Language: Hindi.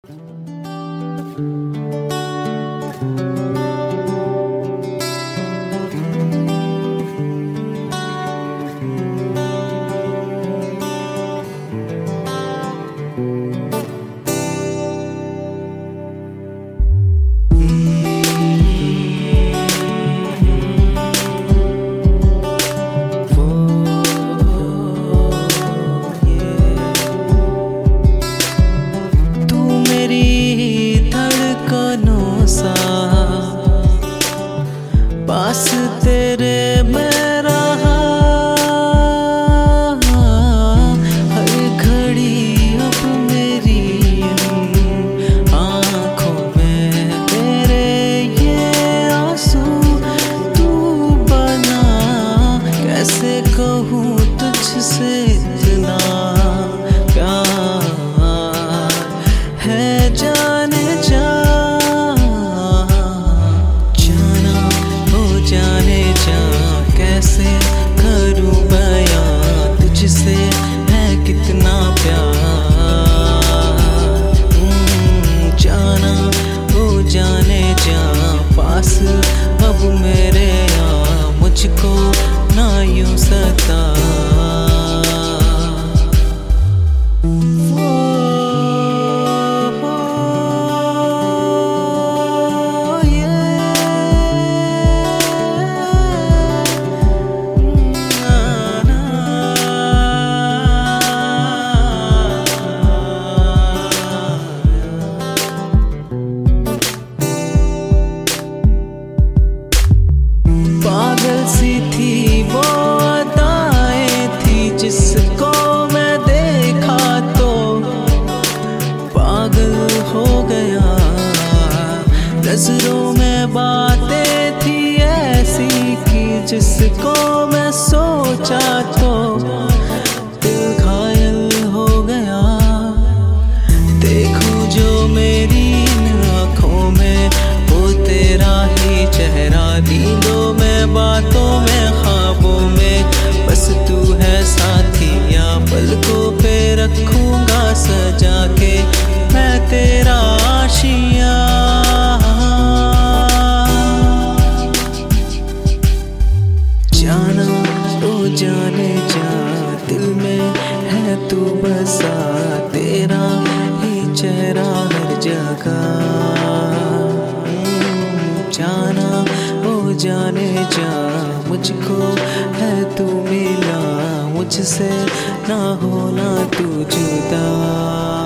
पास तेरे मैं रहा हर घड़ी अब मेरी आँखों में तेरे ये आंसू तू बना कैसे कहूँ तुझसे इतना प्यार है जाने जा कैसे करूं बयां तुझसे है कितना प्यार जाना वो जाने जा पास अब मेरे आ मुझको ना यूं सता पागल सी थी वो अदाएं थी जिसको मैं देखा तो पागल हो गया नजरों में बातें थी ऐसी कि जिसको मैं सोचा तो दिल घायल हो गया देखो जो मेरी इन आँखों में वो तेरा ही चेहरा नींदों में बातों में ख्वाबों में बस तू है साथिया पलकों पे रखूंगा सजा के मैं तेरा आशिया जाना तो जाने जा दिल में है तू बसा तेरा ही चेहरा हर जगह जाना ओ जाने जा मुझको है तू मिला मुझसे ना होना तू जुदा।